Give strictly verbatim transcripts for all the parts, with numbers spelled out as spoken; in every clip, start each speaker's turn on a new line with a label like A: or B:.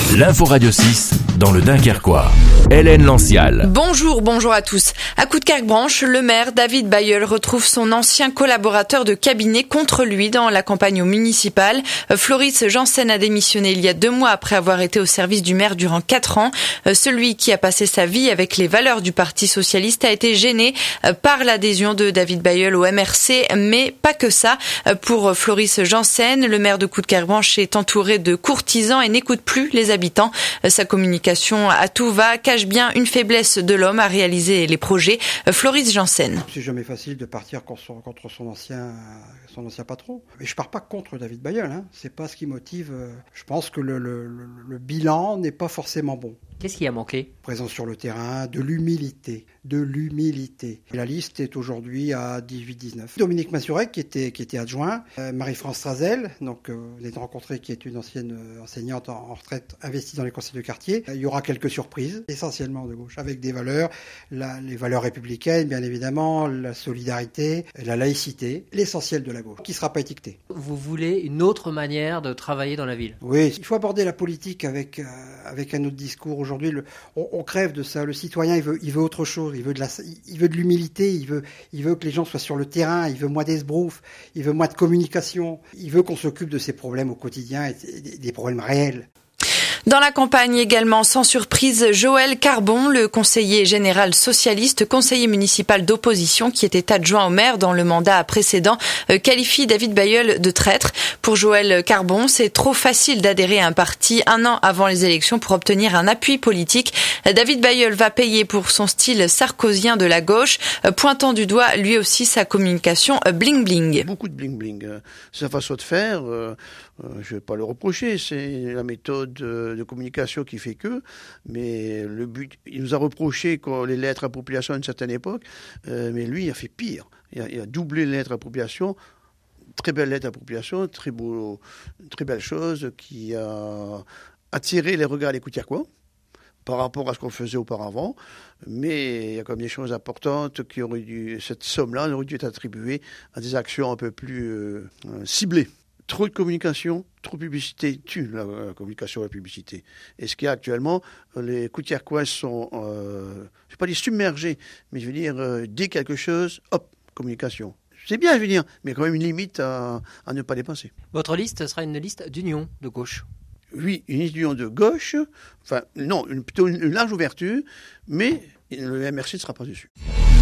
A: L'info Radio six dans le Dunkerquois. Hélène Lancial.
B: Bonjour, bonjour à tous. À Coudekerque-Branche, le maire David Bailleul retrouve son ancien collaborateur de cabinet contre lui dans la campagne municipale. Floris Janssen a démissionné il y a deux mois après avoir été au service du maire durant quatre ans. Celui qui a passé sa vie avec les valeurs du Parti socialiste a été gêné par l'adhésion de David Bailleul au M R C, mais pas que ça. Pour Floris Janssen, le maire de Coudekerque-Branche est entouré de courtisans et n'écoute plus les habitants. Sa communication à tout va cache bien une faiblesse de l'homme à réaliser les projets. Floris Janssen.
C: C'est jamais facile de partir contre son ancien, son ancien patron. Mais je pars pas contre David Bailleul. Hein. C'est pas ce qui motive. Je pense que le, le, le, le bilan n'est pas forcément bon.
D: Qu'est-ce qui a manqué ?
C: Présence sur le terrain, de l'humilité, de l'humilité. Et la liste est aujourd'hui à dix-huit dix-neuf. Dominique Massurek, qui était, qui était adjoint, euh, Marie-France Strazel, donc euh, vous avez rencontré, qui est une ancienne euh, enseignante en, en retraite, investie dans les conseils de quartier. Euh, il y aura quelques surprises, essentiellement de gauche, avec des valeurs, la, les valeurs républicaines, bien évidemment, la solidarité, la laïcité, l'essentiel de la gauche, qui ne sera pas étiqueté.
D: Vous voulez une autre manière de travailler dans la ville ?
C: Oui, il faut aborder la politique avec, euh, avec un autre discours. Aujourd'hui, le, on, on crève de ça. Le citoyen, il veut, il veut autre chose. Il veut de la, il veut de l'humilité. Il veut, il veut que les gens soient sur le terrain. Il veut moins d'esbrouf. Il veut moins de communication. Il veut qu'on s'occupe de ses problèmes au quotidien et des problèmes réels.
B: Dans la campagne également, sans surprise, Joël Carbon, le conseiller général socialiste, conseiller municipal d'opposition qui était adjoint au maire dans le mandat précédent, qualifie David Bailleul de traître. Pour Joël Carbon, c'est trop facile d'adhérer à un parti un an avant les élections pour obtenir un appui politique. David Bailleul va payer pour son style sarkozien de la gauche, pointant du doigt lui aussi sa communication bling-bling.
E: Beaucoup de bling-bling. Sa façon de faire, euh, je ne vais pas le reprocher, c'est la méthode de communication qui fait que, mais le but, il nous a reproché quand les lettres appropriation à une certaine époque, euh, mais lui, il a fait pire. Il a, il a doublé les lettres appropriation, très belle lettre appropriation, très beau, très belle chose qui a attiré les regards des Coudekerquois par rapport à ce qu'on faisait auparavant, mais il y a quand même des choses importantes qui auraient dû, cette somme-là aurait dû être attribuée à des actions un peu plus euh, ciblées. Trop de communication, trop de publicité tue la, la communication et la publicité. Et ce qu'il y a actuellement, les Coudekerquois sont, euh, je ne vais pas dire submergés, mais je veux dire, euh, dès quelque chose, hop, communication. C'est bien, je veux dire, mais il y a quand même une limite à, à ne pas dépasser.
D: Votre liste sera une liste d'union de gauche ?
E: Oui, une liste d'union de gauche, enfin, non, une, plutôt une, une large ouverture, mais le M R C ne sera pas dessus.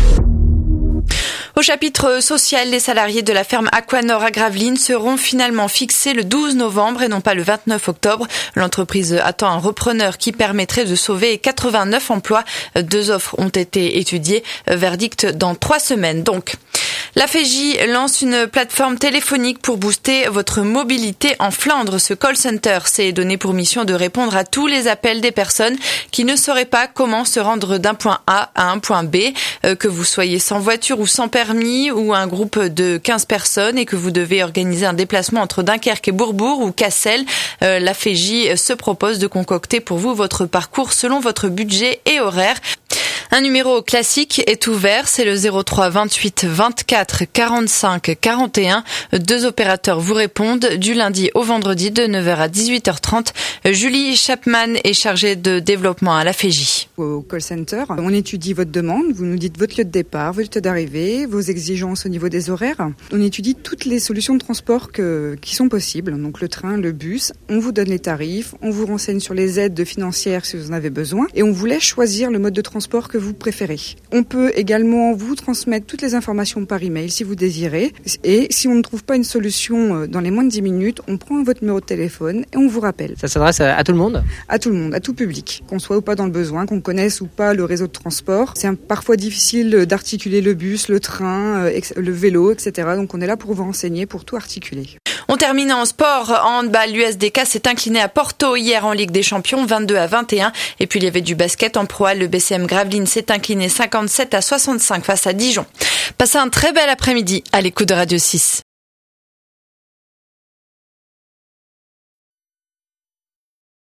B: Au chapitre social, les salariés de la ferme Aquanor à Gravelines seront finalement fixés le douze novembre et non pas le vingt-neuf octobre. L'entreprise attend un repreneur qui permettrait de sauver quatre-vingt-neuf emplois. Deux offres ont été étudiées. Verdict dans trois semaines donc. La F E J lance une plateforme téléphonique pour booster votre mobilité en Flandre. Ce call center s'est donné pour mission de répondre à tous les appels des personnes qui ne sauraient pas comment se rendre d'un point A à un point B. Que vous soyez sans voiture ou sans permis ou un groupe de quinze personnes et que vous devez organiser un déplacement entre Dunkerque et Bourbourg ou Cassel, la F E J se propose de concocter pour vous votre parcours selon votre budget et horaire. Un numéro classique est ouvert, c'est le zéro trois vingt-huit vingt-quatre quarante-cinq quarante et un. Deux opérateurs vous répondent du lundi au vendredi de neuf heures à dix-huit heures trente. Julie Chapman est chargée de développement à la F E J.
F: Au call center, on étudie votre demande, vous nous dites votre lieu de départ, votre lieu d'arrivée, vos exigences au niveau des horaires. On étudie toutes les solutions de transport que, qui sont possibles, donc le train, le bus. On vous donne les tarifs, on vous renseigne sur les aides financières si vous en avez besoin et on vous laisse choisir le mode de transport que vous préférez. On peut également vous transmettre toutes les informations par email si vous désirez. Et si on ne trouve pas une solution dans les moins de dix minutes, on prend votre numéro de téléphone et on vous rappelle.
D: Ça s'adresse à, à tout le monde ?
F: À tout le monde, à tout public. Qu'on soit ou pas dans le besoin, qu'on connaisse ou pas le réseau de transport. C'est un, parfois difficile d'articuler le bus, le train, le vélo, et cetera. Donc on est là pour vous renseigner, pour tout articuler.
B: On termine en sport. En handball, l'U S D K s'est incliné à Porto hier en Ligue des Champions, vingt-deux à vingt et un. Et puis il y avait du basket en Pro A. Le B C M Gravelines s'est incliné cinquante-sept à soixante-cinq face à Dijon. Passez un très bel après-midi à l'écoute de Radio six.